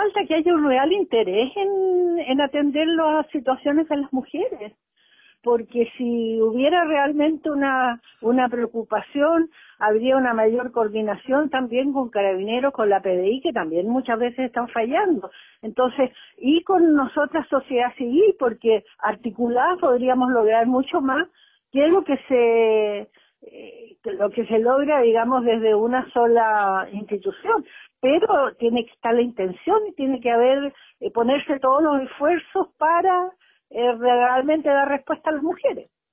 falta que haya un real interés en atender las situaciones de las mujeres, porque si hubiera realmente una preocupación, habría una mayor coordinación también con Carabineros, con la PDI, que también muchas veces están fallando. Entonces, y con nosotras sociedad civil, porque articuladas podríamos lograr mucho más que lo que se logra, digamos, desde una sola institución. Pero tiene que estar la intención y tiene que ponerse todos los esfuerzos para realmente dar respuesta a las mujeres.